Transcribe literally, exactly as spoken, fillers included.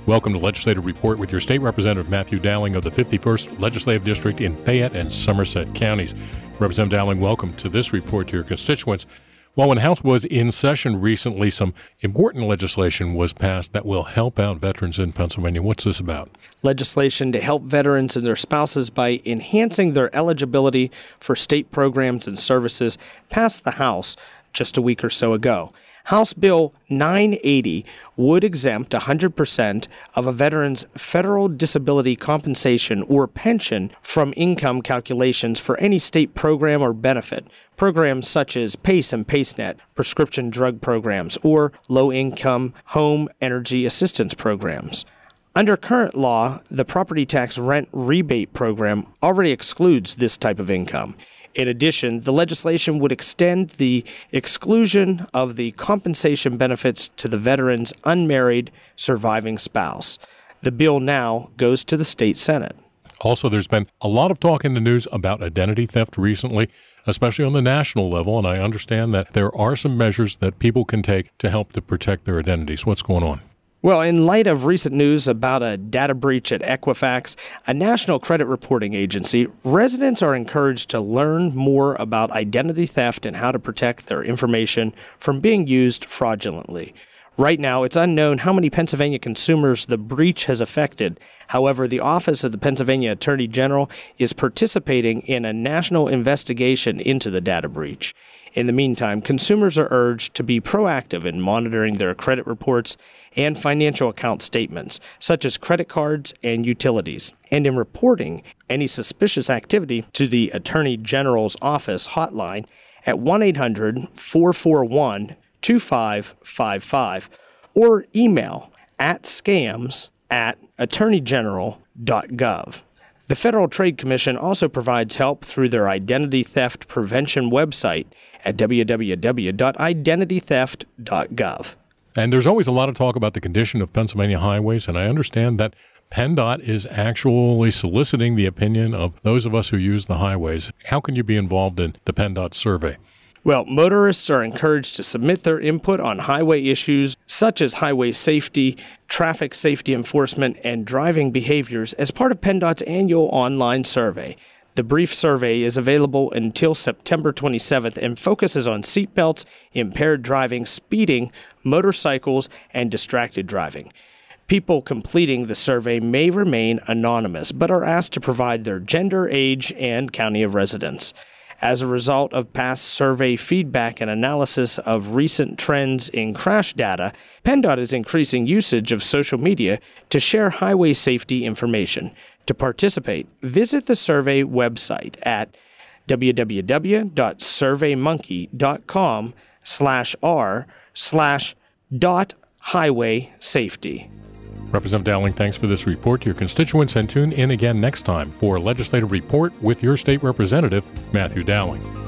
Welcome to Legislative Report with your State Representative Matthew Dowling of the fifty-first Legislative District in Fayette and Somerset counties. Representative Dowling, welcome to this report to your constituents. Well, when the House was in session recently, some important legislation was passed that will help out veterans in Pennsylvania. What's this about? Legislation to help veterans and their spouses by enhancing their eligibility for state programs and services passed the House just a week or so ago. House Bill nine eighty would exempt one hundred percent of a veteran's federal disability compensation or pension from income calculations for any state program or benefit. Programs such as PACE and PACENet, prescription drug programs, or low-income home energy assistance programs. Under current law, the property tax rent rebate program already excludes this type of income. In addition, the legislation would extend the exclusion of the compensation benefits to the veteran's unmarried surviving spouse. The bill now goes to the state Senate. Also, there's been a lot of talk in the news about identity theft recently, especially on the national level, and I understand that there are some measures that people can take to help to protect their identities. What's going on? Well, in light of recent news about a data breach at Equifax, a national credit reporting agency, residents are encouraged to learn more about identity theft and how to protect their information from being used fraudulently. Right now, it's unknown how many Pennsylvania consumers the breach has affected. However, the Office of the Pennsylvania Attorney General is participating in a national investigation into the data breach. In the meantime, consumers are urged to be proactive in monitoring their credit reports and financial account statements, such as credit cards and utilities, and in reporting any suspicious activity to the Attorney General's office hotline at one eight hundred four four one two five five five or email at scams at attorney general dot gov. The Federal Trade Commission also provides help through their identity theft prevention website at w w w dot identity theft dot gov. And there's always a lot of talk about the condition of Pennsylvania highways, and I understand that PennDOT is actually soliciting the opinion of those of us who use the highways. How can you be involved in the PennDOT survey? Well, motorists are encouraged to submit their input on highway issues such as highway safety, traffic safety enforcement, and driving behaviors as part of PennDOT's annual online survey. The brief survey is available until September twenty-seventh and focuses on seatbelts, impaired driving, speeding, motorcycles, and distracted driving. People completing the survey may remain anonymous, but are asked to provide their gender, age, and county of residence. As a result of past survey feedback and analysis of recent trends in crash data, PennDOT is increasing usage of social media to share highway safety information. To participate, visit the survey website at w w w dot survey monkey dot com slash r slash dot highway safety. Representative Dowling, thanks for this report to your constituents, and tune in again next time for a Legislative Report with your state representative, Matthew Dowling.